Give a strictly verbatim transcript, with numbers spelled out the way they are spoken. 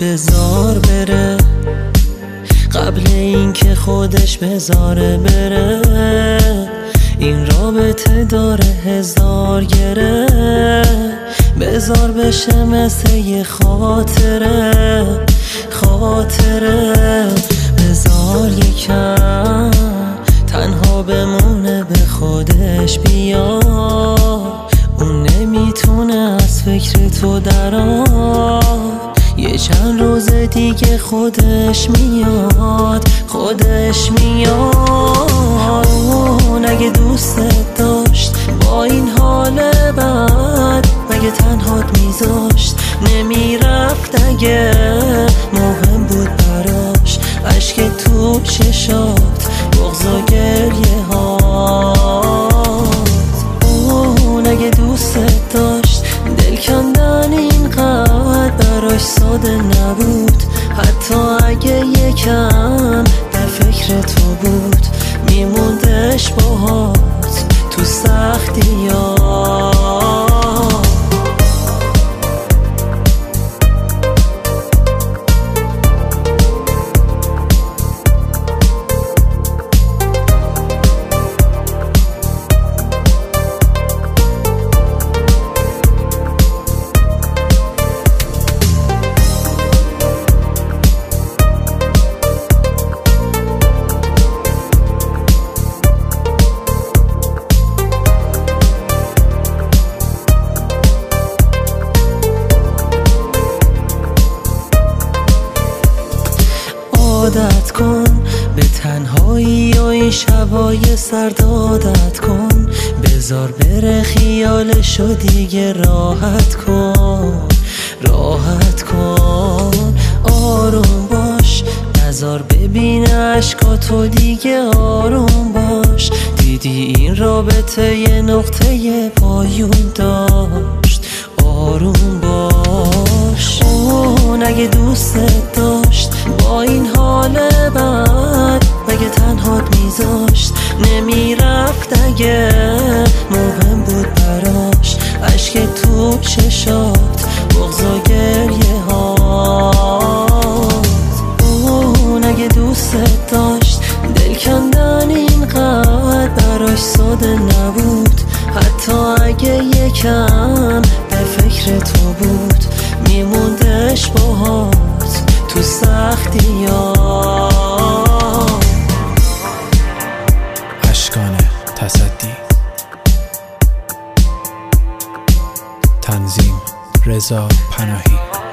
بذار بره قبل اینکه خودش بذاره بره. این رابطه داره هزار گره، بذار بشه مثل یه خاطره خاطره. بذار یکم تنها بمونه به خودش بیا، اون نمیتونه از فکر تو درآد. یه چند روز دیگه خودش میاد خودش میاد. اون اگه دوستت داشت با این حال بد، مگه تنهات میذاشت نمیرفت؟ اگه مهم بود براش عشق تو چشات، بغض و گریه هات. اون اگه دوستت داشت دل کندن اینقدر براش ساده نبود. حتی اگه یکم در فکر تو بود، میموندش باهات تو سختی ها. عادت کن به تنهایی و این شبای سرد، عادت کن بذار بره خیالشو دیگه راحت کن راحت کن. آروم باش نذار ببینه عشقاتو دیگه، آروم باش. دیدی این رابطه یه نقطه پایون داشت، آروم باش. اون اگه دوستت داشت با این حال بد، مگه تنهات میذاشت نمیرفت؟ اگه مهم بود براش عشق تو چشات، بغض و گریه هات. اون اگه دوستت داشت دل کندن اینقدر براش ساده نبود. حتی اگه یکم در فکر تو بود، میموندش باهات تو سختی ها. اشکان تصدی، تنظیم رضا پناهی.